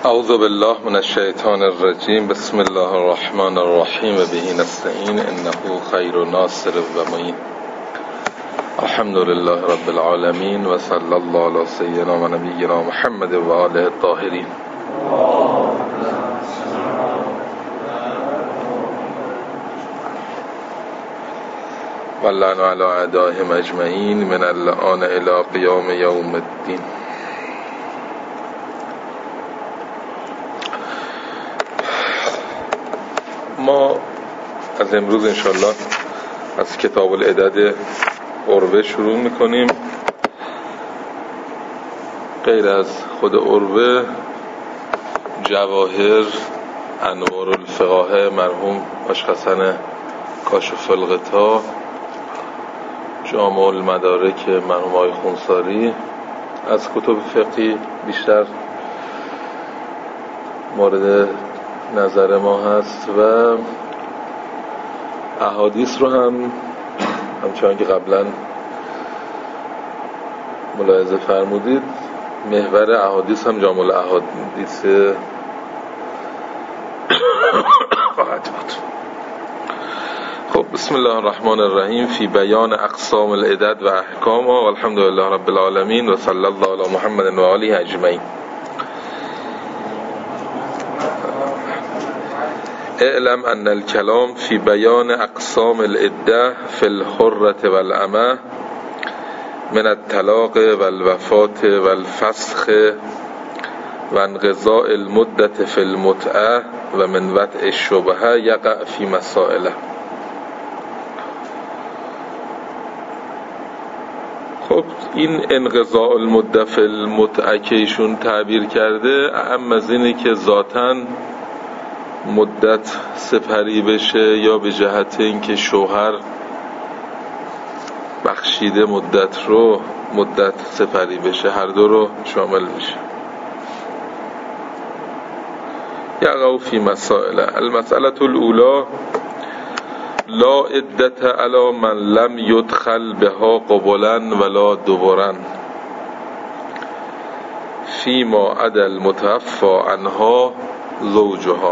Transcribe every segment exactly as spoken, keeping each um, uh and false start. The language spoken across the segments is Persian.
اعوذ بالله من الشیطان الرجیم. بسم الله الرحمن الرحیم و به نستعین انه خیر ناصر و معین. الحمد لله رب العالمین و صلی الله علی سیدنا و نبینا محمد و آله الطاهرین. واللعن علی اعدائهم اجمعین من الآن الی قیام یوم الدین. ما از امروز انشالله از کتاب العدد عروه شروع میکنیم. غیر از خود عروه، جواهر، انوار الفقاهه مرحوم اشخصن کاشف الغطا، جامع المدارک مرحوم آقای خونساری، از کتب فقهی بیشتر مورد نظر ما هست و احادیث رو هم همچنان که قبلا ملاحظه فرمودید محور احادیث هم جامع الاحادیث خواهد بود. خب بسم الله الرحمن الرحیم. فی بیان اقسام العدد و احکامها و الحمد لله رب العالمین و صلی الله علی محمد و آله اجمعین. اعلم ان الكلام في بيان اقسام العده في الحرة والأمة من الطلاق والوفاة والفسخ وانقضاء المدة في المتعة ومن وضع الشبهة يقع في مسائله. خب این انقضاء المدة في المتعة که ایشون تعبیر کرده اهم از اینه که ذاتاً مدت سپری بشه یا به جهت اینکه شوهر بخشیده مدت رو مدت سپری بشه، هر دو رو شامل میشه. یقع فی مسائل. المسئله الاولى لا عدت علی من لم يدخل بها قبلا ولا دبرا فيما عدا المتوفى عنها زوجها.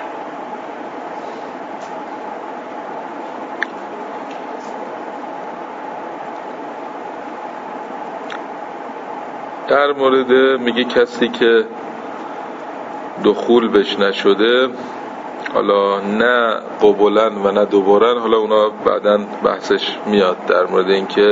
در مورد میگه کسی که دخول بهش نشده، حالا نه قبولن و نه دوبارن، حالا اونا بعداً بحثش میاد در مورد اینکه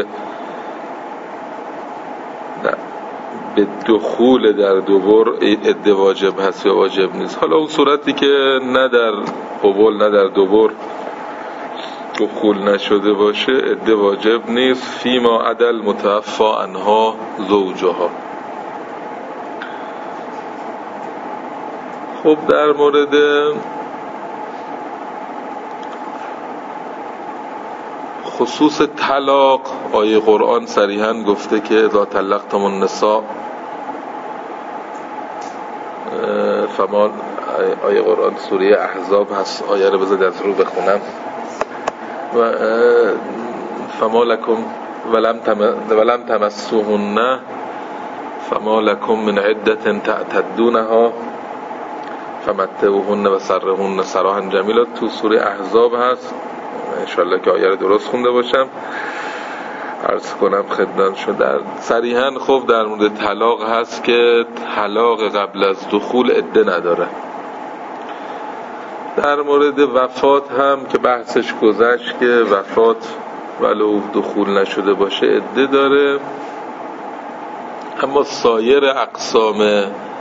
به دخول در دوبار عده واجب هست یا واجب نیست. حالا اون صورتی که نه در قبول نه در دوبار دخول نشده باشه عده واجب نیست. فیما عدا المتوفی عنها زوجها. خب در مورد خصوص طلاق آیه قرآن صریحاً گفته که اذا طلقتم النساء، فما آیه قرآن سوره احزاب هست، آیه رو بذارید از رو بخونم. و فما لکم ولم ولم تمسوهن فما لکم من عدة تعتدونها فمتعوهن و سرهن سراحا جمیلا. تو سوره احزاب هست، انشالله که آیه رو درست خونده باشم عرض کنم خدمتشون. در صریحاً خب در مورد طلاق هست که طلاق قبل از دخول عده نداره. در مورد وفات هم که بحثش گذشت که وفات ولو دخول نشده باشه عده داره. اما سایر اقسام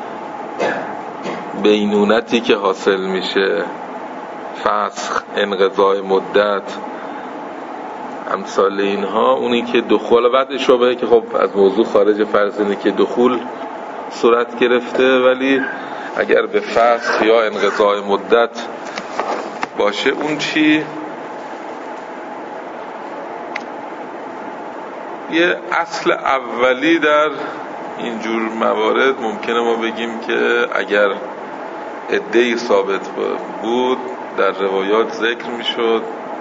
بینونتی که حاصل میشه، فسخ، انقضاء مدت، امثال اینها، اونی که دخول بعد شبهه که خب از موضوع خارج، فرض اینه که دخول صورت گرفته ولی اگر به فسخ یا انقضاء مدت باشه اون چی؟ یه اصل اولی در اینجور موارد ممکنه ما بگیم که اگر عده‌ای ثابت بود در روایات ذکر میشد،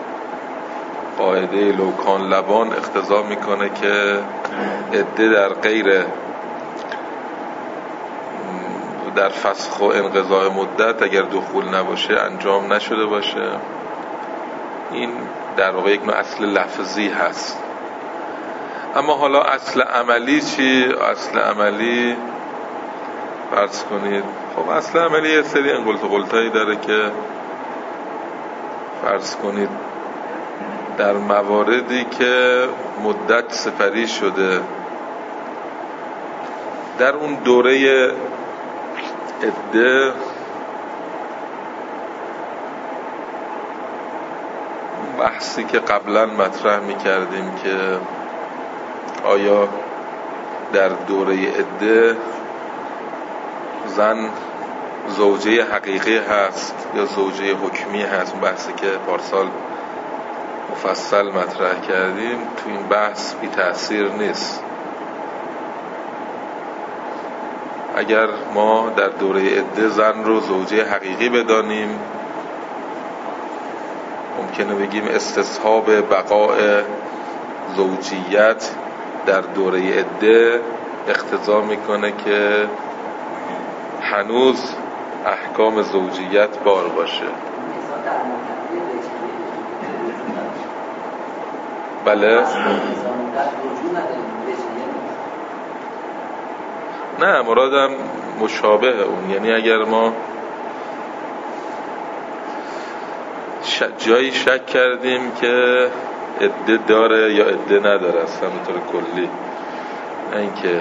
قاعده لوکان لبان اقتضا میکنه که عده در غیر در فسخ و انقضاء مدت اگر دخول نباشه انجام نشده باشه. این در واقع یک نوع اصل لفظی هست. اما حالا اصل عملی چی؟ اصل عملی فرض کنید، خب اصل عملی یه سری انقلت و قلتایی داره که فرض کنید در مواردی که مدت سپری شده در اون دوره عده بحثی که قبلا مطرح می کردیم که آیا در دوره عده زن زوجه حقیقی هست یا زوجه حکمی هست، اون بحثی که پارسال مفصل مطرح کردیم، تو این بحث بی تأثیر نیست. اگر ما در دوره عده زن رو زوجه حقیقی بدانیم، ممکنه بگیم استصحاب بقاء زوجیت در دوره عده اقتضا میکنه که هنوز احکام زوجیت بار باشه. بله؟ نه، مرادم مشابه اون، یعنی اگر ما ش... جایی شک کردیم که عده داره یا عده نداره، اصلا به طور کلی، نه اینکه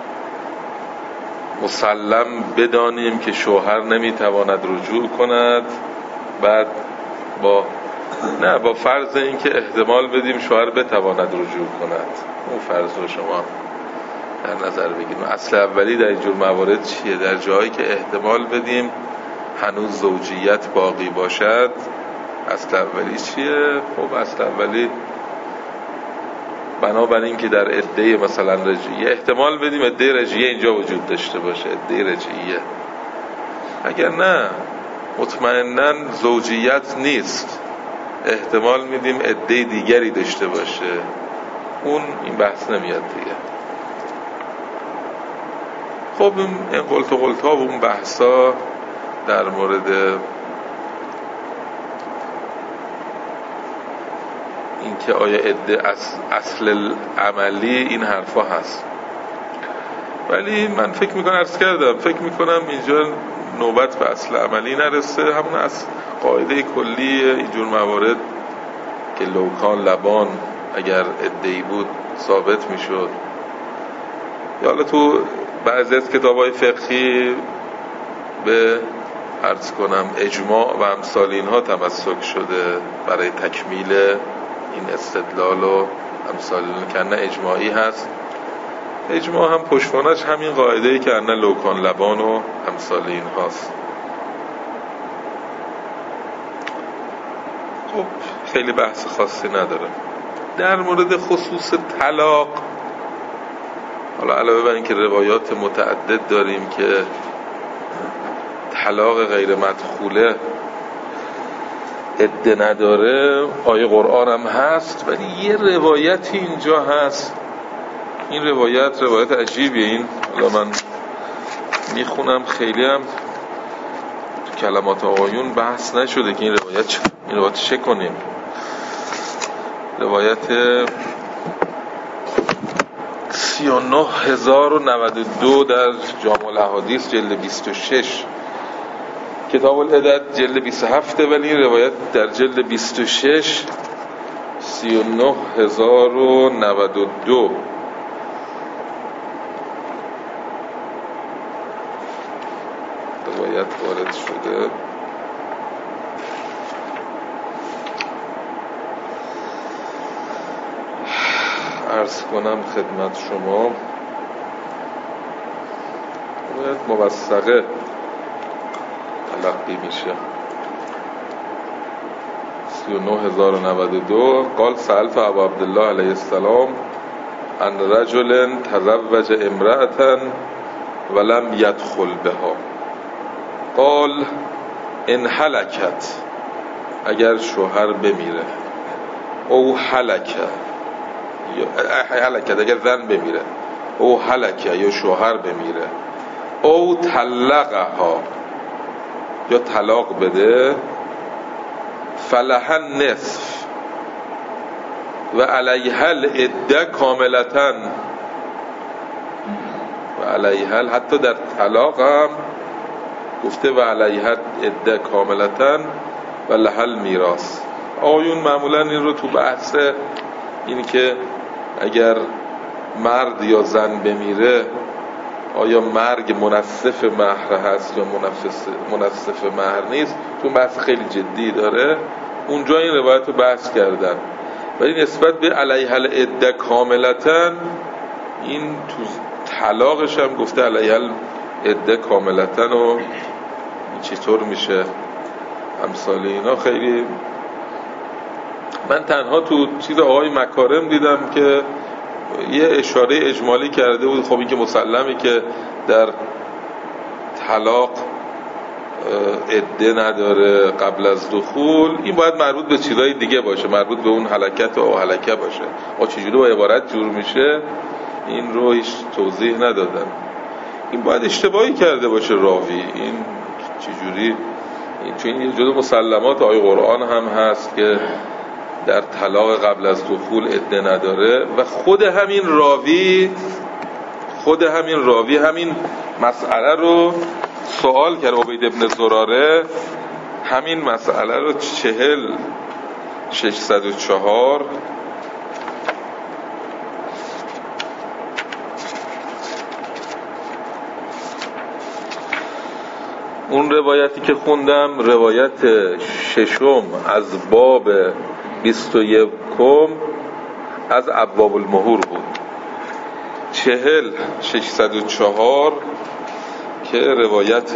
مسلم بدانیم که شوهر نمیتواند رجوع کند، بعد با نه با فرض اینکه احتمال بدیم شوهر بتواند رجوع کند، اون فرض رو شما در نظر بگیریم. اصل اولی در اینجور موارد چیه؟ در جایی که احتمال بدیم هنوز زوجیت باقی باشد، اصل اولی چیه؟ خب اصل اولی بنابراین این که در عده مثلا رجعیه احتمال بدیم عده رجعیه اینجا وجود داشته باشه، عده رجعیه. اگر نه مطمئناً زوجیت نیست، احتمال میدیم عده دیگری داشته باشه، اون این بحث نمیاد دیگه. خب این قلت و قلت ها و اون بحث ها در مورد این که آیا عده اصل عملی این حرفا هست، ولی من فکر میکنم عرض کردم فکر میکنم اینجا نوبت به اصل عملی نرسه. همون از قاعده کلی اینجور موارد که لوکان لبان اگر عده‌ای بود ثابت میشد، یا حالا تو بعضی از کتاب‌های فقهی به عرض کنم اجماع و امثال اینها تمسک شده برای تکمیل این استدلال و امثال که نه اجماعی هست. اجماع هم پشتوانش همین قاعده‌ای که نه لوکان لبان و امثال این هاست. خب خیلی بحث خاصی نداره. در مورد خصوص طلاق، حالا علاوه بر این که روایات متعدد داریم که طلاق غیر مدخوله عده نداره، آیه قرآن هم هست، ولی یه روایتی اینجا هست. این روایت روایت عجیبیه. این حالا من میخونم، خیلی هم تو کلمات آقایون بحث نشده که این روایت این روایت چه کنیم. روایت سی و نه هزار و نود و دو در جامع الاحادیث جلد بیست و شش، کتاب العدد جلد بیست و هفت، ولی این روایت در جلد بیست و شش سی و نه هزار و نود و دو. روایت وارد شده. عرض کنم خدمت شما، روایت موثقه تلقی میشه. سی و نه هزار و نود و دو قال سألت ابا عبدالله علیه السلام ان رجل تزوج امرأة ولم يدخل بها قال ان هلكت، اگر شوهر بمیره، او هلکه یا هلکت اگر زن بمیره، او هلکه یا شوهر بمیره، او طلقها یا طلاق بده، فلها نصف و علیها العده کاملتاً، و علیها، حتی در طلاق هم گفته و علیها العده کاملتاً و لها المیراث. آیون معمولا این رو تو بحث این که اگر مرد یا زن بمیره آیا مرگ منصف مهر هست یا منصف مهر نیست، تو بحث خیلی جدی داره، اونجا این روایت رو بحث کردن. ولی نسبت به علیها العده کاملتاً، این تو طلاقش هم گفته علیها العده کاملتاً و چطور میشه امثال اینا. خیلی من تنها تو چیز آقای مکارم دیدم که یه اشاره اجمالی کرده بود. خب این که مسلمه که در طلاق عده نداره قبل از دخول، این باید مربوط به چیزای دیگه باشه، مربوط به اون حلقت و حلقه باشه. آ چجوری با عبارت جور میشه این رو هیچ توضیح ندادن. این باید اشتباهی کرده باشه راوی، این چجوری، این چون این جزء مسلمات آیه قرآن هم هست که در طلاق قبل از دخول عده نداره و خود همین راوی خود همین راوی همین مسئله رو سوال کرد. عبید ابن زراره همین مسئله رو چهل ششصد و چهار اون روایتی که خوندم روایت ششم از باب بیست و یکم از ابواب المهور بود. چهل ششصد و چهار که روایت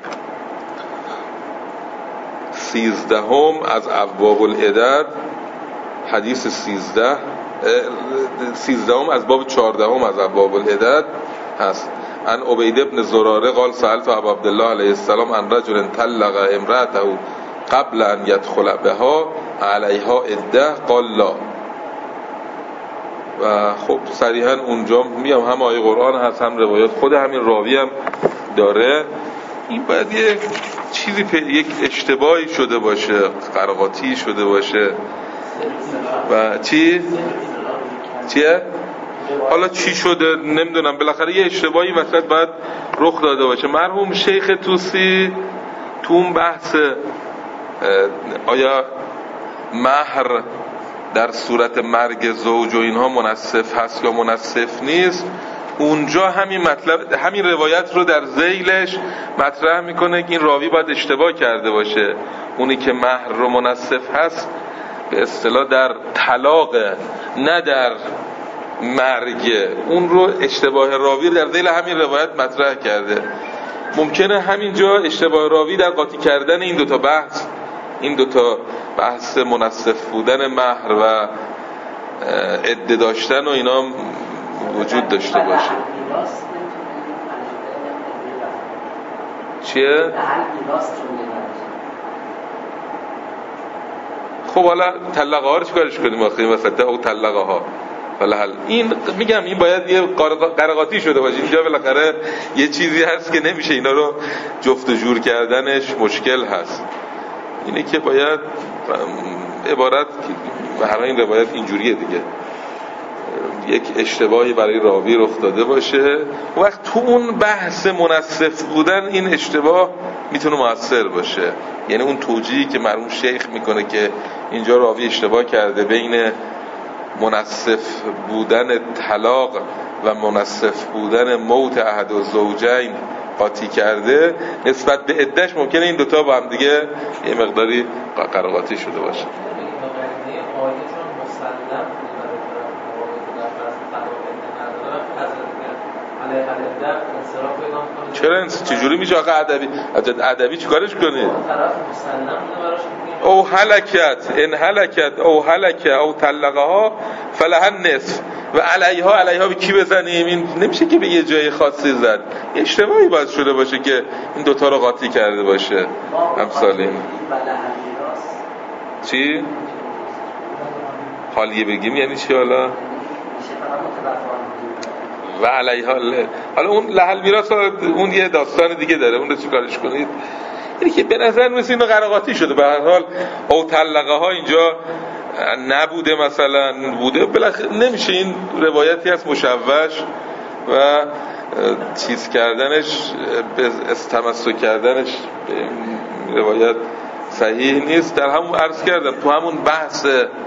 سیزدهم از ابواب العدد، حدیث سیزده سیزدهم از باب چهاردهم از ابواب العدد هست. عن عبید ابن زراره قال سألت ابا عبدالله علیه السلام عن رجل طلق امرأته قبل ان يدخل بها علیها عده قال لا. و خب صریحا اونجا میام هم آیه قرآن هست هم روایات خود همین راوی هم داره. این باید یه چیزی پی... یک اشتباهی شده باشه، قرقاتی شده باشه و چی؟ چیه؟ حالا چی شده نمیدونم، بالاخره یه اشتباهی وسط باید رخ داده باشه. مرحوم شیخ توسی تو اون بحث آیا مهر در صورت مرگ زوج و اینها منصف هست یا منصف نیست، اونجا همین مطلب همین روایت رو در ذیلش مطرح میکنه که این راوی باید اشتباه کرده باشه. اونی که مهر رو منصف هست به اصطلاح در طلاق نه در مرگ، اون رو اشتباه راوی در ذیل همین روایت مطرح کرده. ممکنه همینجا اشتباه راوی در قاطی کردن این دوتا بحث این دوتا بحث منصف بودن مهر و عده داشتن و اینا وجود داشته باشه. چیه؟ خب حالا طلقه ها رو چیکارش کنیم آخه مثلا او طلقه ها فلحل. این میگم این باید یه قرقاتی شده باشه اینجا، بالاخره یه چیزی هست که نمیشه اینا رو جفت و جور کردنش مشکل هست. اینه که باید عبارت به هر این روایت اینجوریه دیگه، یک اشتباهی برای راوی رخ داده باشه، وقت تو اون بحث منصف بودن این اشتباه میتونه مؤثر باشه. یعنی اون توجیهی که مرحوم شیخ میکنه که اینجا راوی اشتباه کرده بین منصف بودن طلاق و منصف بودن موت احد الزوجین قاطی کرده، نسبت به عدهش ممکنه این دوتا با هم دیگه یه مقداری قرقاتی شده باشه. چرا چجوری میشه آقا ادبی ادبی چیکارش کنید؟ او هلکت ان هلکت او هلکه او طلقها فلها النصف و علیها علیها به کی بزنیم؟ این نمیشه که به یه جای خاصی زد، اشتباهی باید شده باشه که این دوتا رو قاطی کرده باشه. امثال این چی؟ حالیه بگیم یعنی چی حالا؟ و علیها له. حالا اون لحل میراث اون یه داستان دیگه داره، اون رو چیکارش کنید؟ یعنی که به نظر میاد اینو قراقاتی شده. به هر حال او طلقه ها اینجا نبوده، مثلا بوده، بالاخره نمیشه. این روایتی هست مشوش و چیز کردنش، تمسک کردنش روایت صحیح نیست. در همون عرض کردم تو همون بحث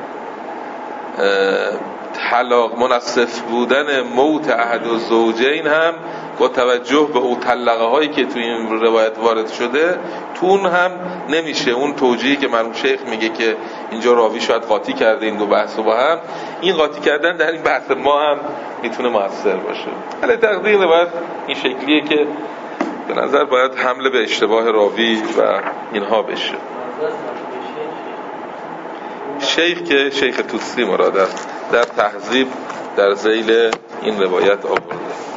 طلاق منصف بودن موت احد الزوجین هم با توجه به اون طلقه هایی که تو این روایت وارد شده، تو اون هم نمیشه اون توجیهی که مرحوم شیخ میگه که اینجا راوی شاید قاطی کرده این دو بحث رو با هم، این قاطی کردن در این بحث ما هم میتونه مؤثر باشه. ولی تقدیر روایت این شکلیه که به نظر باید حمله به اشتباه راوی و اینها بشه. شیخ که شیخ توسی مراد است، در تهذیب در ذیل این روایت آورده.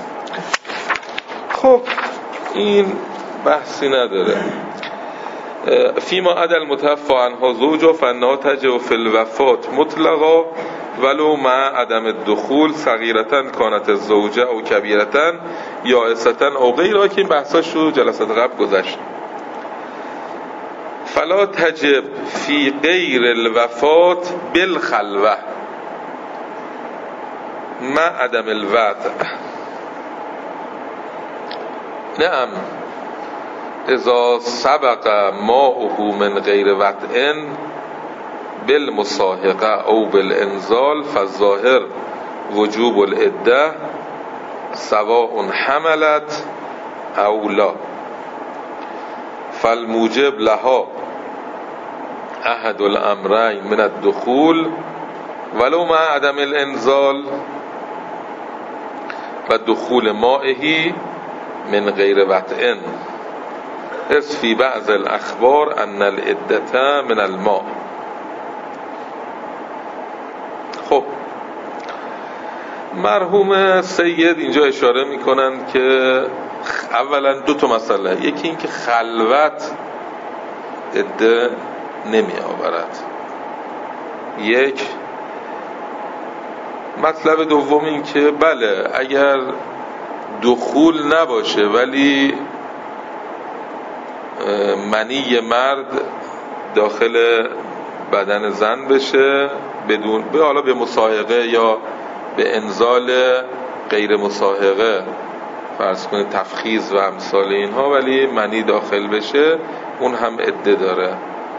خب این بحثی نداره. فیما عدل متوفی عنها زوجها فانها تجب فی الوفات مطلقا ولو مع عدم الدخول صغیرةً کانت الزوجه او کبیرةً یائسةً او غیرها، که این بحثاش رو جلسات قبل گذشت. فلا تجب فی غیر الوفات بالخلوه مع عدم الوضع. نعم اذا سبق ماؤه من غیر وطئ بالمصاحقه او بالانزال فالظاهر وجوب العده سواء حملت او لا، فالموجب لها احد الامرین من الدخول ولو مع عدم الانزال و دخول مائه من غیر وطئ، اس فی بعض الاخبار ان العدة من الماء. خب مرحوم سید اینجا اشاره میکنن که اولا دو تا مسئله، یکی این که خلوت عده نمی آورد، یک. مطلب دوم این که بله اگر دخول نباشه ولی منی مرد داخل بدن زن بشه بدون به حالا به مصاحقه یا به انزال غیر مصاحقه، فرض کنید تفخیذ و امثال اینها، ولی منی داخل بشه، اون هم عده داره.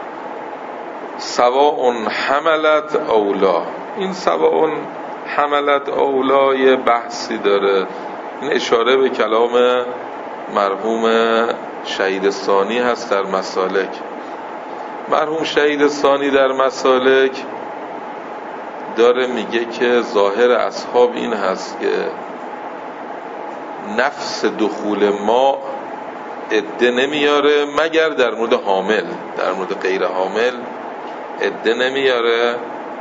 سواء حملت اولا، این سواء حملت اولا یه بحثی داره. این اشاره به کلام مرحوم شهید ثانی هست در مسالک. مرحوم شهید ثانی در مسالک داره میگه که ظاهر اصحاب این هست که نفس دخول ما عده نمیاره مگر در مورد حامل، در مورد غیر حامل عده نمیاره.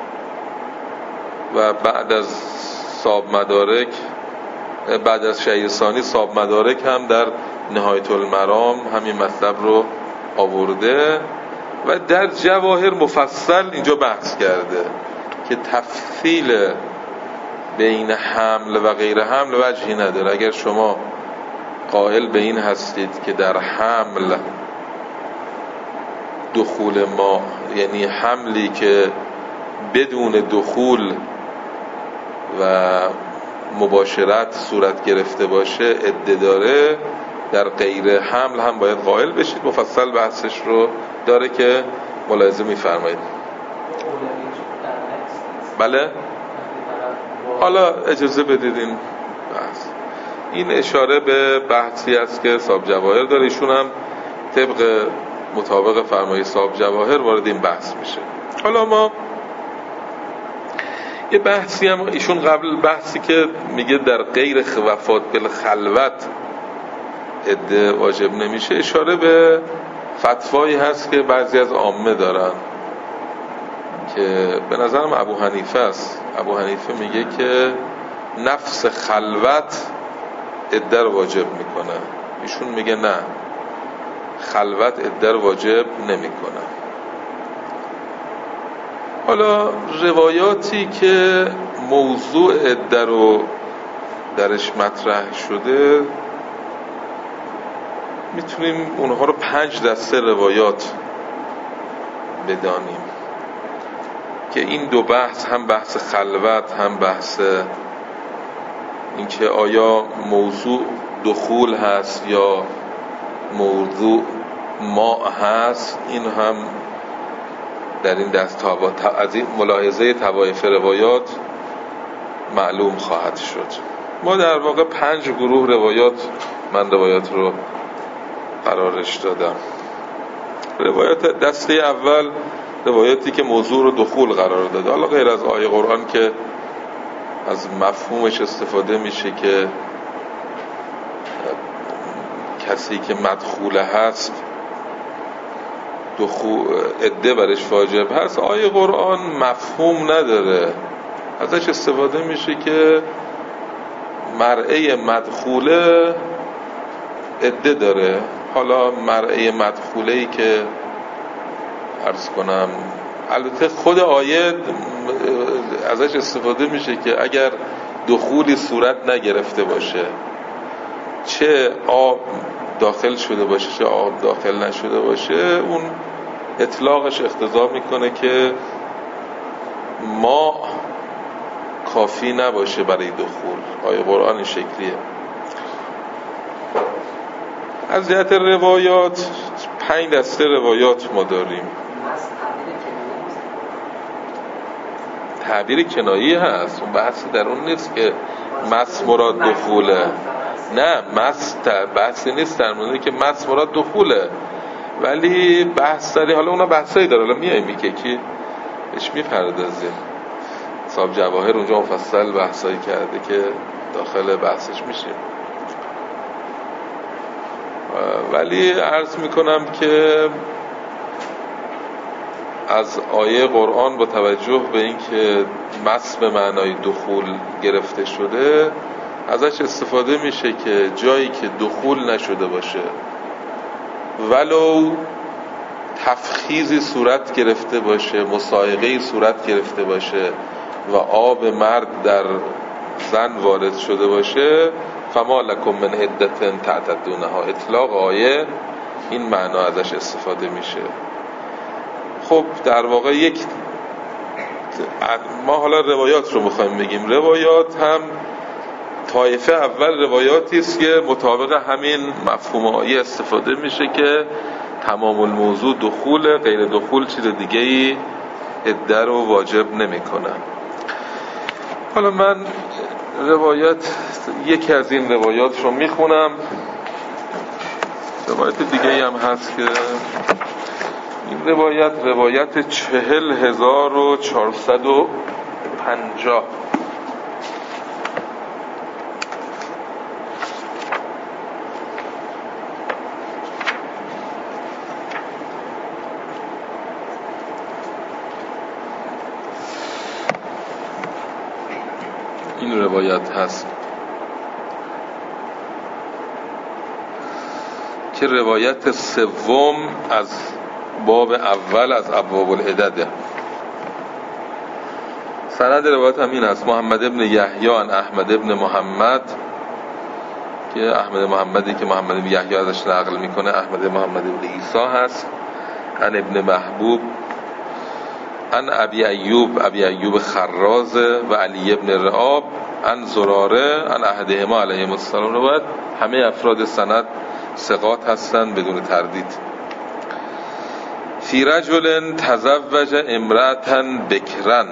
و بعد از صاحب مدارک، بعد از شهید ثانی صاحب مدارک هم در نهایت المرام همین مطلب رو آورده و در جواهر مفصل اینجا بحث کرده که تفصیل بین حمل و غیر حمل وجهی نداره. اگر شما قائل به این هستید که در حمل دخول ما، یعنی حملی که بدون دخول و مباشرت صورت گرفته باشه عده داره، در غیر حمل هم باید قائل بشید. مفصل بحثش رو داره که ملاحظه می‌فرمایید. بله حالا اجازه بدید این بحث، این اشاره به بحثی است که صاحب جواهر داره، ایشون هم طبق مطابق فرمای صاحب جواهر وارد این بحث میشه. حالا ما یه بحثی هم ایشون قبل بحثی که میگه در غیر وفات بالخلوت عده واجب نمیشه، اشاره به فتوایی هست که بعضی از عامه دارن که به نظرم ابو حنیفه است. ابو حنیفه میگه که نفس خلوت عده رو واجب میکنه، ایشون میگه نه، خلوت عده رو واجب نمیکنه. حالا روایاتی که موضوع عده رو درش مطرح شده میتونیم اونها رو پنج دسته روایات بدانیم که این دو بحث، هم بحث خلوت هم بحث اینکه آیا موضوع دخول هست یا موضوع ماء هست، این هم در این دست از این ملاحظه طوایف روایات معلوم خواهد شد. ما در واقع پنج گروه روایات، من روایات رو قرارش دادم. روایات دسته اول روایاتی که موضوع رو دخول قرار داده، حالا غیر از آیه قرآن که از مفهومش استفاده میشه که کسی که مدخوله هست دخول عده برش واجب هست، آیه قرآن مفهوم نداره، ازش استفاده میشه که مرعه مدخوله عده داره. حالا مرعه مدخوله‌ای که عرض کنم، البته خود آیه ازش استفاده میشه که اگر دخولی صورت نگرفته باشه، چه آب داخل شده باشه چه آب داخل نشده باشه، اون اطلاقش اقتضا میکنه که ما کافی نباشه برای دخول. آیه قرآن این شکلیه. از جهت روایات پنج دسته روایات ما داریم. تعبیر کنایی هست، اون بحثی در اون نیست که مس مراد دخوله. نه، مس بحثی نیست در مورد که مس مراد دخوله، ولی بحث داری. حالا اونا بحثایی داره، حالا میایم میگه که اش میپردازیم. صاحب جواهر اونجا مفصل بحثایی کرده که داخل بحثش میشیم. ولی عرض میکنم که از آیه قرآن با توجه به اینکه مس به معنای دخول گرفته شده، ازش استفاده میشه که جایی که دخول نشده باشه ولو تفخیزی صورت گرفته باشه، مصائقه‌ای صورت گرفته باشه و آب مرد در زن وارد شده باشه، فما لکم من عدة تعتدونها، اطلاق آیه این معنا ازش استفاده میشه. خب در واقع یک ما حالا روایات رو میخوایم بگیم. روایات هم طایفه اول روایاتی است که مطابق همین مفهوم آیه استفاده میشه که تمام الموضوع دخول، غیر دخول چیز دیگه ای عده رو واجب نمیکنه. حالا من روایت یکی از این روایات رو میخونم. روایت دیگه ای هم هست که این روایت روایت چهل هزار و چهارصد و پنجاه این روایت هست که روایت سوم از باب اول از ابواب العدده. سند روایت همین است: محمد ابن یحیی عن احمد ابن محمد، که احمد محمدی که محمد ابن یحیی ازش نقل میکنه احمد محمد ابن عیسی هست. عن ابن محبوب عن ابی ایوب ابی ایوب خراز و علی ابن رعاب عن زراره عن احدهما علیهم السلام. روایت همه افراد سند ثقات هستند بدون تردید. فی رجل تزوج امرأة بکرا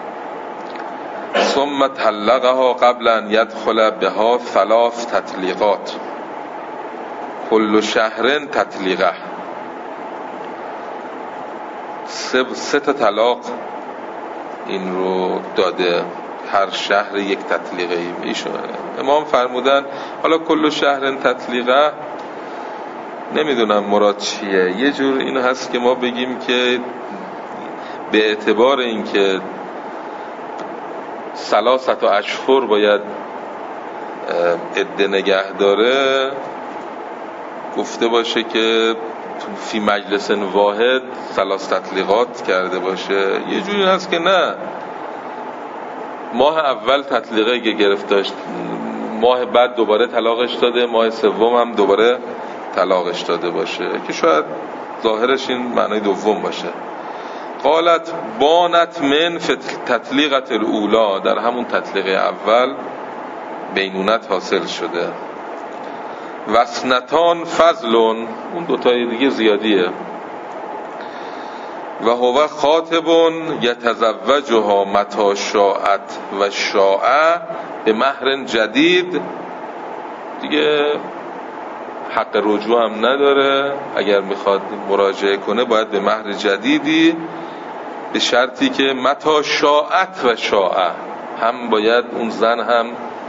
ثم طلقها قبل ان يدخل بها ثلاث تطلیقات كل شهر تطلیقه. سه, سه تا طلاق این رو داده، هر شهر یک تطلیقه ایشون. امام فرمودن حالا کل شهر تطلیقه، نمیدونم مراد چیه. یه جور این هست که ما بگیم که به اعتبار اینکه ثلاثت اشهر باید عده نگه داره، گفته باشه که فی مجلس واحد ثلاث تطلیقات کرده باشه. یه جوری هست که نه، ماه اول تطلیقه که گرفت داشت، ماه بعد دوباره طلاقش داده، ماه سوم هم دوباره طلاقش داده باشه، که شاید ظاهرش این معنی دوم باشه. قالت بانت من تطلیقت الاولا، در همون تطلیق اول بینونت حاصل شده. وسنتان فضلون، اون دوتای دیگه زیادیه. و هو خاطبون یتزوجها متی شاءت و شاء به مهر جدید، دیگه حق رجوع هم نداره، اگر میخواد مراجعه کنه باید به مهر جدیدی، به شرطی که متی شاءت و شاء، هم باید اون زن هم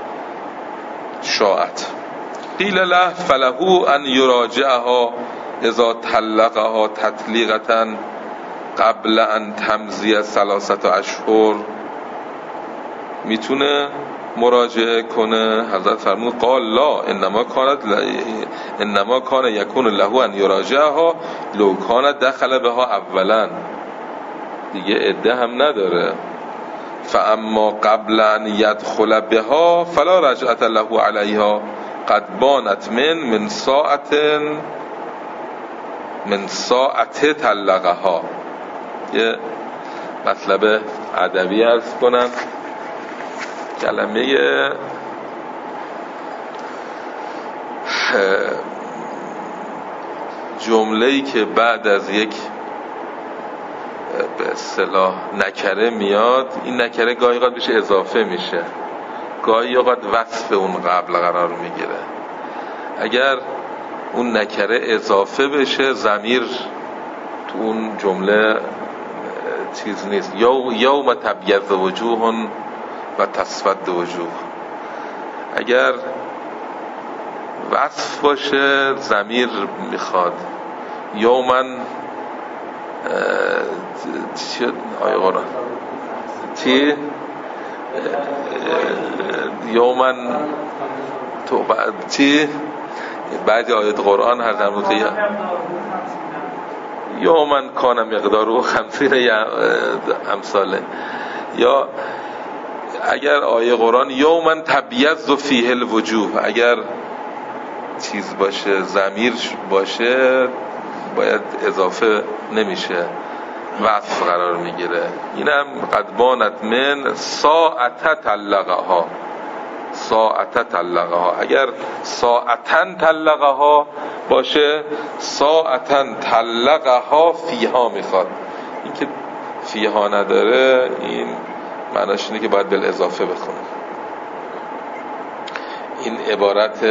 شاءت. قیل له فله ان یراجعها اذا طلقها تطلیقة قبل ان تمضی ثلاثه اشهر، میتونه مراجعه کنه. حضرت فرمود قال لا انما کانت انما کان یکون له ان یراجعها لو کانت دخل بها اولا، دیگه عده هم نداره. فاما قبل ان يدخل بها فلا رجعت له علیها قد بانت من من ساعت من ساعت طلقها. یه مطلب ادبی عرض کنم. کلمه جمله‌ای که بعد از یک به اصطلاح نکره میاد، این نکره گاهی اوقات بهش اضافه میشه، گاهی اوقات وصف اون قبل قرار میگیره. اگر اون نکره اضافه بشه، ضمیر تو اون جمله چیز نیست. یوم تبیض وجوه و تسود وجوه. اگر وصف باشه ضمیر میخواد. یومن چی آیه قرآن چی یومن تو بعد چی بعد آیت قرآن هر زمان که یومن کان مقدارو خمسین امثاله، یا اگر آیه قرآن یومن تبیض فیه الوجوه، اگر چیز باشه ضمیر باشه باید اضافه نمیشه، وصف قرار میگیره. اینم قد بانت من ساعت طلقها، ساعت طلقها. اگر ساعتن طلقها باشه ساعتن طلقها فیها میخواد. این که فیها نداره این معناش اینه که باید بل اضافه بخونه. این عبارت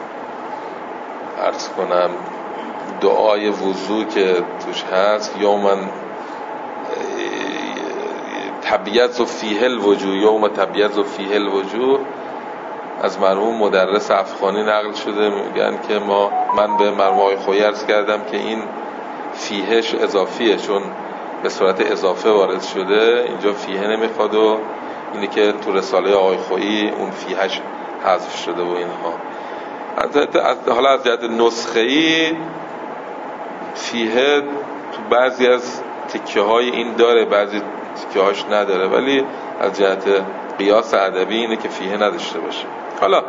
عرض کنم دعای وضو که توش هست، یومن تبیض فیه الوجوه، یوم تبیض فیه الوجوه، از مرحوم مدرس افغانی نقل شده. میگن که ما من به مرحوم آقای خویی عرض کردم که این فیهش اضافیه، چون به صورت اضافه وارد شده، اینجا فیه نمیخواد و اینی که تو رساله آقای خویی اون فیهش حذف شده و اینها. از حالا از جهت نسخه‌ای فیه تو بعضی از تکه های این داره، بعضی تکه هاش نداره، ولی از جهت قیاس ادبی اینه که فیه نداشته باشه. حالا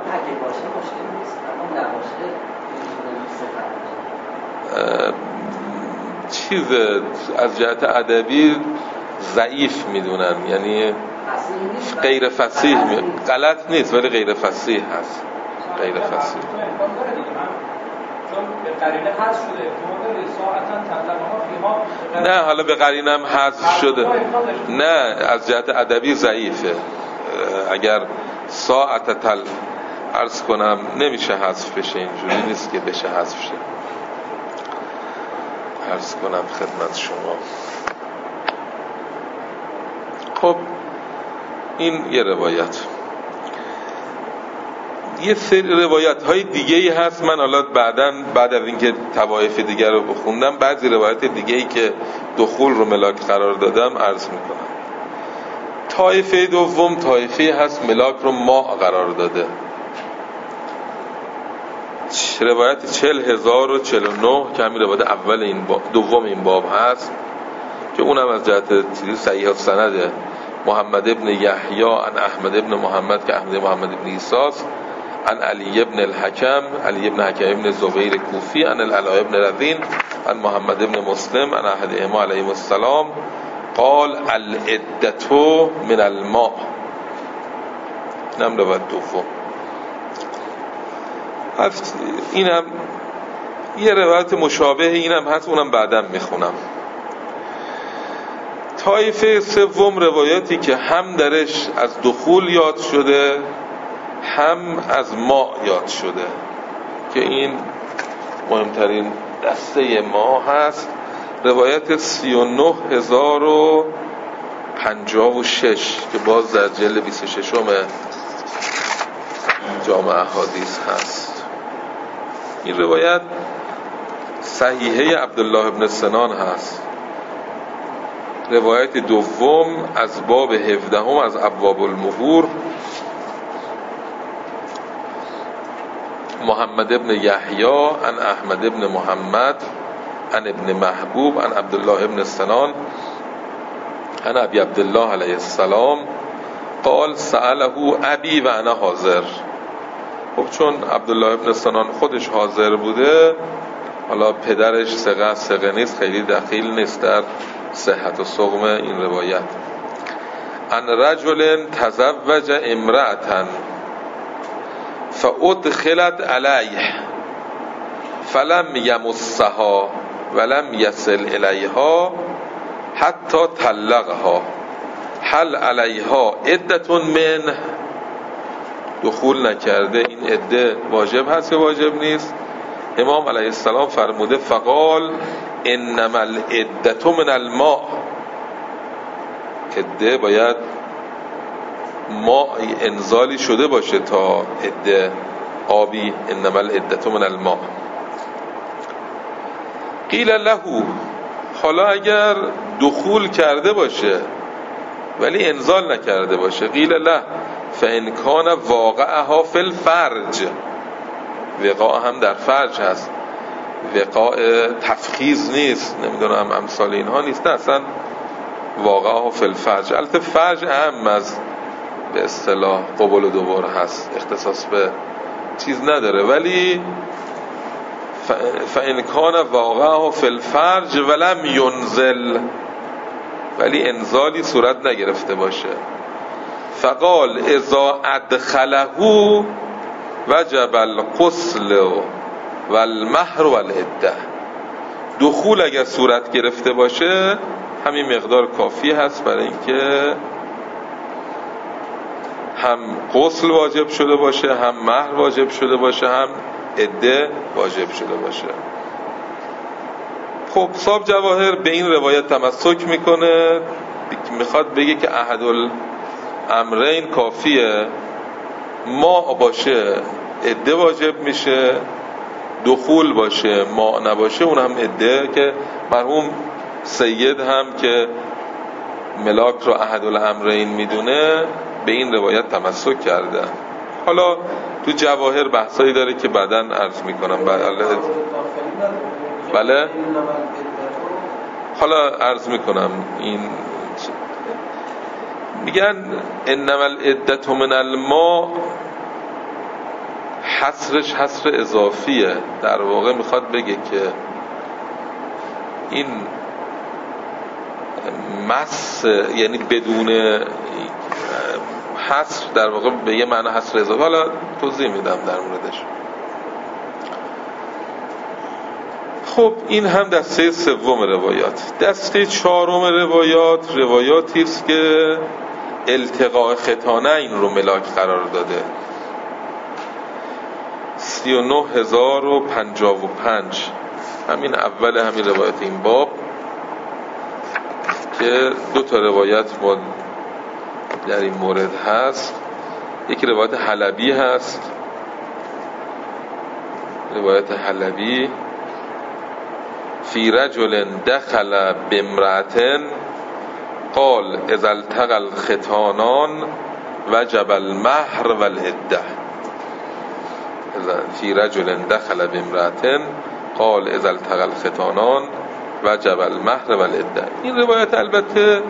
چیز از جهت ادبی ضعیف میدونن، یعنی غیر فصیح می... غلط نیست ولی غیر فصیح هست، غیر فصیح. نه حالا به قرینه هم حذف شده، نه از جهت ادبی ضعیفه. اگر ساعت تل عرض کنم نمیشه حذف بشه، اینجوری نیست که بشه حذف شه. عرض کنم خدمت شما. خب این یه روایت. یه سری روایت های دیگه ای هست، من حالا بعداً بعد از اینکه طوایف دیگر رو بخوندم بعضی روایت دیگه ای که دخول رو ملاک قرار دادم عرض میکنم. طایفه دوم طایفه هست ملاک رو ماء قرار داده. روایت چهل هزار و چهل و نه که همین روایت اول این باب دوم این باب هست که اونم از جهت صحیح السند محمد ابن یحیی عن احمد ابن محمد که احمد محمد ابن عیسی عن علی ابن الحکم علی ابن حکم ابن زبیر کوفی عن العلاء ابن رذین عن محمد ابن مسلم عن احدهما علیهم السلام قال العدة من الماء. اینم روایت دوم. اینم یه روایت مشابه اینم هست، اونم بعدم میخونم. طایفه سوم روایاتی که هم درش از دخول یاد شده هم از ما یاد شده که این مهمترین دسته ما هست. روایت سی و نه هزار و پنجاه و شش که باز در جلد بیست و ششم جامع احادیث هست. این روایت صحیحه عبدالله ابن سنان هست. روایت دوم از باب هفدهم از ابواب المهور محمد ابن یحیی عن احمد ابن محمد عن ابن محبوب عن عبدالله ابن سنان عن ابی عبدالله علیه السلام قال سأله ابی و انا حاضر. خب چون عبدالله ابن سنان خودش حاضر بوده، حالا پدرش ثقه ثقه نیست، خیلی دخیل نیست در صحت و سقم این روایت. ان رجل تزوج امرأة فادخلت علیه فلم یمسها ولم یصل الیها حتی طلقها هل علیها عدة من. دخول نکرده، این عده واجب هست یا واجب نیست؟ امام علیه السلام فرموده فقال انما العدة من الماء. عده باید ماء انزالی شده باشه تا عده آبی. انما العدة من الماء. قیل له، حالا اگر دخول کرده باشه ولی انزال نکرده باشه، قیل له فان کان واقعها فی الفرج. وقاع هم در فرج هست، وقاع تفخیز نیست، نمیدونم امثال اینها نیست، اصلا واقعها فی الفرج. البته فرج اهم از به اصطلاح قبول و دوبار هست، اختصاص به چیز نداره، ولی فان کان واقعها فی الفرج ولم ینزل، ولی انزالی صورت نگرفته باشه. فقال اذا ادخله وجب الغسل والمهر والعده. دخول اگر صورت گرفته باشه همین مقدار کافی هست برای اینکه هم غسل واجب شده باشه، هم مهر واجب شده باشه، هم عده واجب شده باشه. خب صاحب جواهر به این روایت تمسک میکنه، میخواد بگه که احدالامرین کافیه، ما باشه عده واجب میشه، دخول باشه ما نباشه اون هم عده، که مرحوم سید هم که ملاک رو احدالامرین میدونه به این روایت تمسک کرده. حالا تو جواهر بحثایی داره که بعداً عرض میکنم. بله بله حالا عرض میکنم. این میگن انما العدة من الماء، حصرش حصر اضافیه، در واقع میخواد بگه که این مس یعنی بدون حصر، در واقع به یه معنی حصر اضافی. حالا توضیح میدم در موردش. خب این هم دسته سوم روایات. دسته چهارم روایات روایاتی است که التقاء ختانه این رو ملاک قرار داده. سی و نه هزار و پنجاه و پنج همین اول همین روایت این باب که دو تا روایت ما در این مورد هست. یک روایت حلبی هست، روایت حلبی فی رجل دخل بامرأة قال اذا التقى الختانان وجب المهر والعده. فی رجل دخل بامرأة قال اذا التقى الختانان وجب المهر والعده. این روایت البته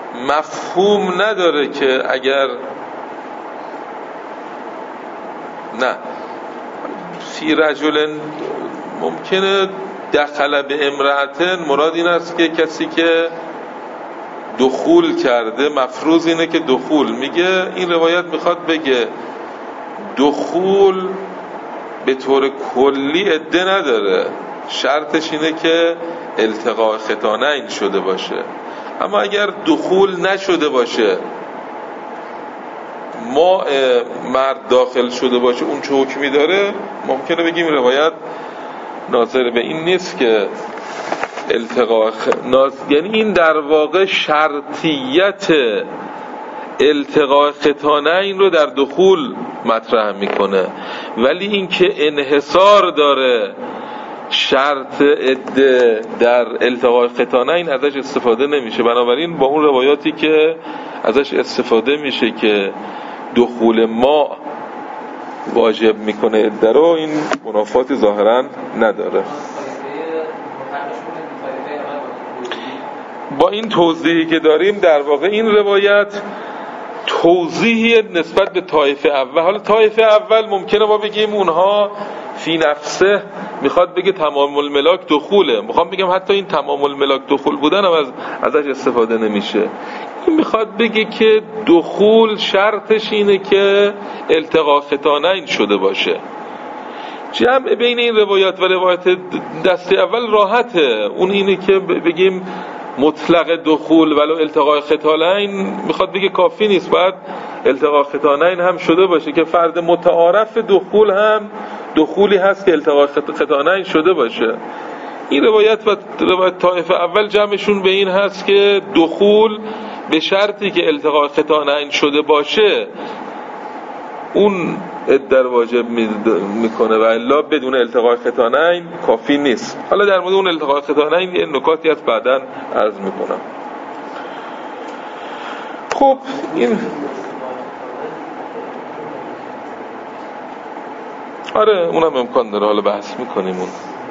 مفهوم نداره که اگر نه، فی رجل ممکنه دخل به امرأتن، مراد این است که کسی که دخول کرده، مفروض اینه که دخول، میگه این روایت میخواد بگه دخول به طور کلی عده نداره، شرطش اینه که التقاء ختانین شده باشه. اما اگر دخول نشده باشه، ما مرد داخل شده باشه، اون چه حکمی داره، ممکنه بگیم روایت ناظر به این نیست که التقاء خ... ناز... یعنی این در واقع شرطیت التقاء ختانین رو در دخول مطرح میکنه، ولی این که انحصار داره شرط عده در التقاء ختانین ازش استفاده نمیشه. بنابراین با اون روایاتی که ازش استفاده میشه که دخول ما واجب میکنه عده رو، این منافاتی ظاهرا نداره. با این توضیحی که داریم در واقع این روایت توضیحی نسبت به طایفه اول. حالا طایفه اول ممکنه ما بگیم اونها فی نفسه میخواد بگه تمام الملاک دخوله، میخوام بگم حتی این تمام الملاک دخول بودن هم از ازش استفاده نمیشه. این میخواد بگه که دخول شرطش اینه که التقاء ختانین شده باشه. جمع بین این روایات و روایت دسته اول راحته، اون اینه که بگیم مطلق دخول ولو التقاء ختانین، میخواد بگه کافی نیست، باید التقاء ختانین هم شده باشه که فرد متعارف دخول هم دخولی هست که التقاء ختانین شده باشه. این روایت و روایت طایفه اول جمعشون به این هست که دخول به شرطی که التقاء ختانین شده باشه اون عده واجب میکنه و الا بدون التقاء ختانین کافی نیست. حالا در مورد اون التقاء ختانین یه نکاتی از بعداً عرض میکنم. خب این آره اونم امکان داره، حالا بحث میکنیم. اون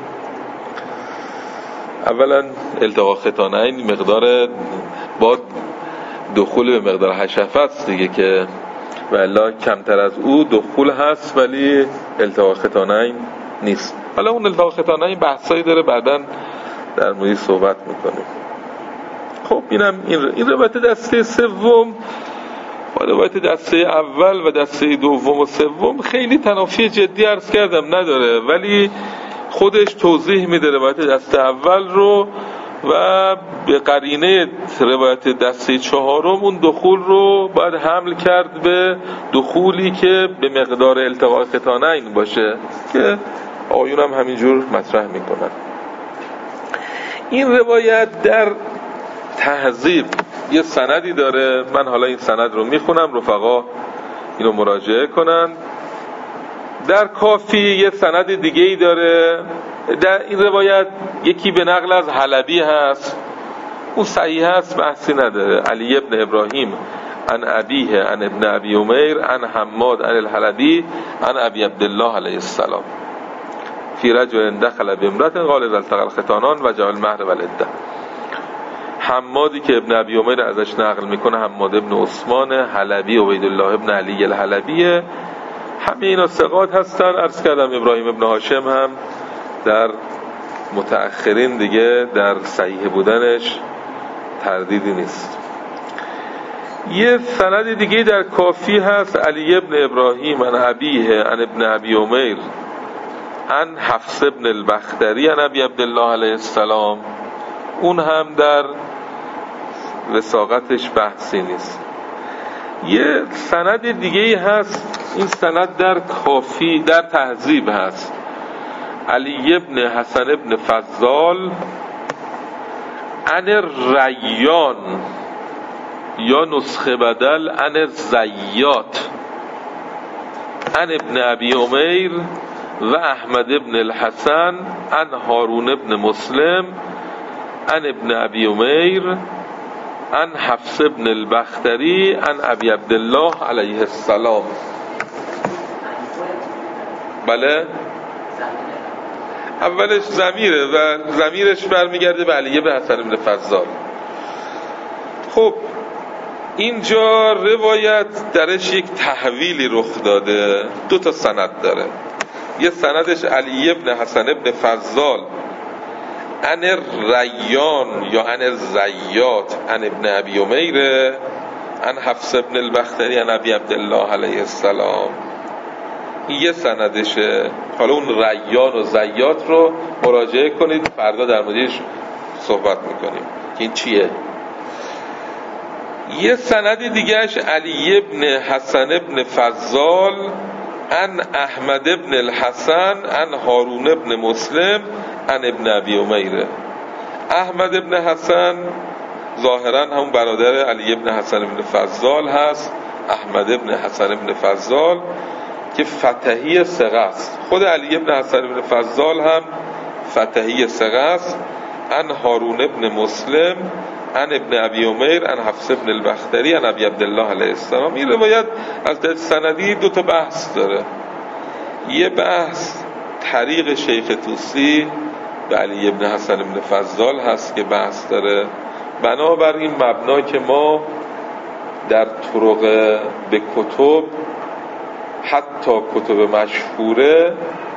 اولا التقاء ختانین مقدار با دخول به مقدار حشفه است دیگه، که و الا کمتر از او دخول هست ولی التقاء ختانین نیست. حالا اون التقاء ختانین بحثایی داره، بعداً در موردش صحبت میکنیم. خب اینم این این روایت دسته سوم با روایت دسته اول و دسته دوم و سوم خیلی تنافی جدی عرض کردم نداره، ولی خودش توضیح میده روایت دسته اول رو و به قرینه روایت دسته چهارم اون دخول رو باید حمل کرد به دخولی که به مقدار التقاء ختانین باشه که آیون هم همینجور مطرح میکنن. این روایت در تهذیب یه سندی داره، من حالا این سند رو میخونم، رفقا اینو مراجعه کنن. در کافی یه سند دیگه ای داره. در این روایت یکی به نقل از حلبی هست، اون صحیح هست، بحثی نداره. علی ابن ابراهیم عن ابیه عن ابن ابی امیر عن حماد عن الحلبی عن ابی عبدالله علیه السلام فی رجل دخل بامرأة قال اذا التقى الختانان و جعل المهر و العده. حمادی که ابن ابی امیر ازش نقل میکنه حماد ابن عثمان حلبی و عبیدالله ابن علی الحلبیه، همه اینا ثقات هستن. عرض کردم ابراهیم ابن هاشم هم در متأخرین دیگه در صحیح بودنش تردیدی نیست. یه سند دیگه در کافی هست، علی ابن ابراهیم عن ابیه عن ابن ابی امیر عن حفص ابن البختری عن ابی عبدالله علیه السلام، اون هم در وثاقتش بحثی نیست. یه سند دیگه هست، این سند در کافی در تهذیب هست، علی ابن حسن ابن فضال عن ریان یا نسخه بدل عن زیات عن ابن ابی امیر و احمد ابن الحسن عن هارون ابن مسلم عن ابن ابی امیر عن حفص ابن البختری عن ابی عبدالله علیه السلام. بله اولش ضمیره و ضمیرش برمیگرده به علی ابن حسن ابن فضال. خب اینجا روایت درش یک تحویلی رخ داده، دو تا سند داره. یه سندش علی ابن حسن ابن فضال عن ریان یا عن زیات عن ابن ابی امیر عن حفص ابن البختری عن ابی عبدالله علیه السلام، یه سندشه. حالا اون ریان و زیات رو مراجعه کنید، فردا در موردش صحبت میکنیم که این چیه. یه سند دیگهش علی ابن حسن ابن فضال عن احمد ابن الحسن عن هارون ابن مسلم عن ابن ابی امیر. احمد ابن حسن ظاهرا همون برادر علی ابن حسن ابن فضال هست. احمد ابن حسن ابن فضال که فتحی ثقه است، خود علی ابن حسن ابن فضال هم فتحی ثقه است. عن هارون ابن مسلم عن ابن ابی امیر عن حفص ابن البختری عن ابی عبدالله علیه السلام. این روایت از در سندی دو تا بحث داره. یه بحث طریق شیخ طوسی به علی ابن حسن ابن فضال هست که بحث داره. بنابراین مبنا که ما در طرق به کتب، حتی کتب مشهوره،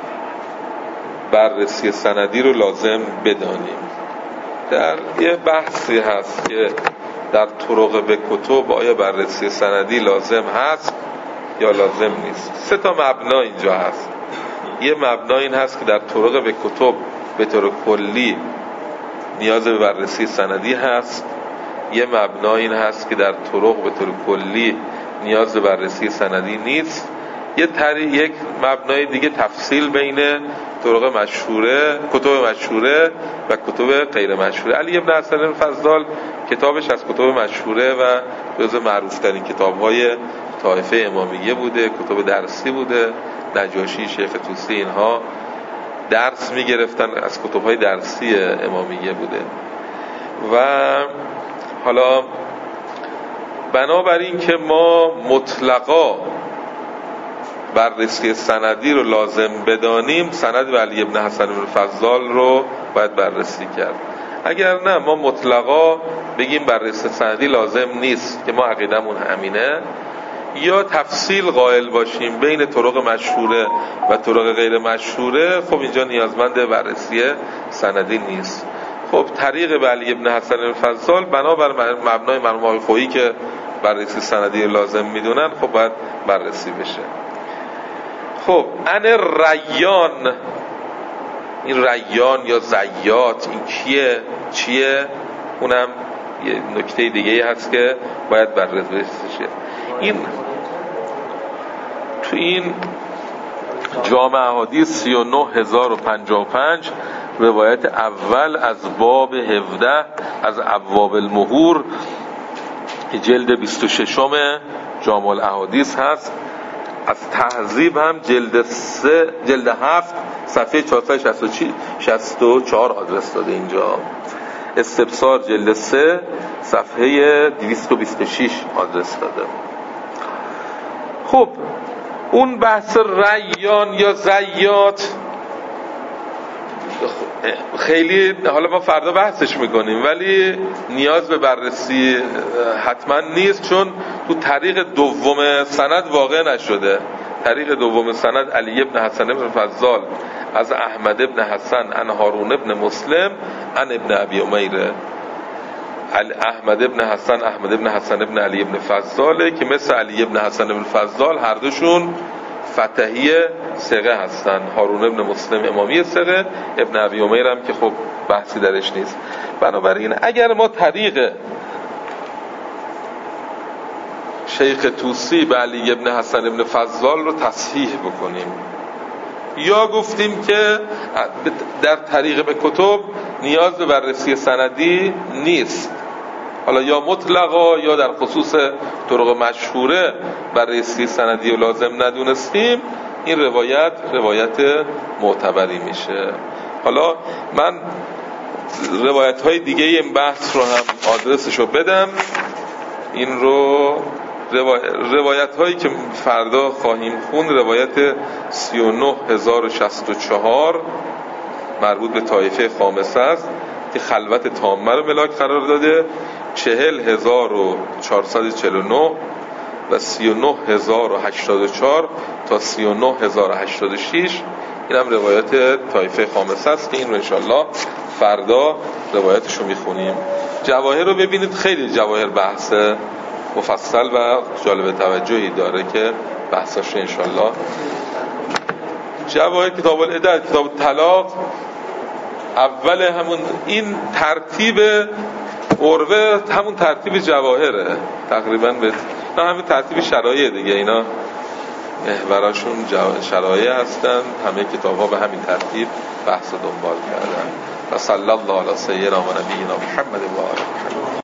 بررسی سندی رو لازم بدانیم. در یه بحثی هست که در طرق به کتب آیا بررسی سندی لازم هست یا لازم نیست. سه تا مبنا اینجا هست. یه مبنا این هست که در طرق به کتب به طور کلی نیاز به بررسی سندی هست. یه مبنا این هست که در طرق به طور کلی نیاز به بررسی سندی نیست. یه طریق یک مبنای دیگه تفصیل بین طرق مشهوره، کتب مشهوره و کتب غیر مشهوره. علی ابن حسن فضال کتابش از کتب مشهوره و جزو معروف ترین کتاب‌های طایفه امامیه بوده، کتب درسی بوده. نجاشی، شیخ طوسی اینها درس می‌گرفتن، از کتب‌های درسی امامیه بوده. و حالا بنابراین که ما مطلقا بررسی سندی رو لازم بدانیم، سند به علی ابن حسن بن فضال رو باید بررسی کرد. اگر نه ما مطلقا بگیم بررسی سندی لازم نیست که ما عقیدمون همینه، یا تفصیل قائل باشیم بین طرق مشهوره و طرق غیر مشهوره، خب اینجا نیازمند بررسی سندی نیست. خب طریق به علی ابن حسن بن فضال بنابر مبنای مرحوم آقای خویی که بررسی سندی لازم میدونن، خب باید بررسی بشه. خب ان ریان، این ریان یا زیات این کیه چیه؟ اونم یه نکته دیگه هست که باید بررسی بشه. این تو این جامع احادیث سی و نه هزار و پنجاه و پنج روایت اول از باب هفده از ابواب المهور جلد بیست و شش جامع الاحادیث هست. از تهذیب هم جلد سه جلد هفت صفحه چهارصد و شصت و چهار آدرس داده اینجا. استبصار جلد سه صفحه دویست و بیست و شش آدرس داده. خب اون بحث ریان یا زیات خیلی حالا ما فردا بحثش میکنیم، ولی نیاز به بررسی حتما نیست، چون تو طریق دوم سند واقع نشده. طریق دوم سند علی ابن حسن ابن فضال از احمد ابن حسن عن هارون ابن مسلم عن ابن ابی امیر. احمد ابن حسن احمد ابن حسن ابن علی ابن فضاله که مثل علی ابن حسن ابن فضال هر دوشون فتحی ثقه هستن. هارون ابن مسلم امامی ثقه، ابن ابی امیر هم که خب بحثی درش نیست. بنابراین اگر ما طریق شیخ طوسی به علی ابن حسن ابن فضال رو تصحیح بکنیم، یا گفتیم که در طریق به کتب نیاز به بررسی سندی نیست، حالا یا مطلقا یا در خصوص طرق مشهوره بررسی سندی و لازم ندونستیم، این روایت روایت معتبری میشه. حالا من روایت های دیگه این بحث رو هم آدرسش رو بدم. این رو روایت هایی که فردا خواهیم خون روایت سی و نه هزار و شصت و چهار مربوط به طایفه خامسه است. وقتی خلوت تامه رو ملاک قرار داده چهل هزار و چهارصد و چهل و نه و سی و نه هزار و هشتاد و چهار تا سی و نه هزار و هشتاد و شش. این هم روایت طایفه خامسه است که این رو انشالله فردا روایتش رو میخونیم. جواهر رو ببینید، خیلی جواهر بحث مفصل و جالب توجهی داره که بحثاش انشالله. جواهر کتاب العدل، کتاب طلاق، اول همون این ترتیب عروه همون ترتیب جواهره تقریبا، به همین ترتیب شرایع دیگه، اینا محوراشون شرایع هستن، همه کتاب ها به همین ترتیب بحث دنبال کردن. و صلی الله علی سیدنا و نبینا محمد و آله.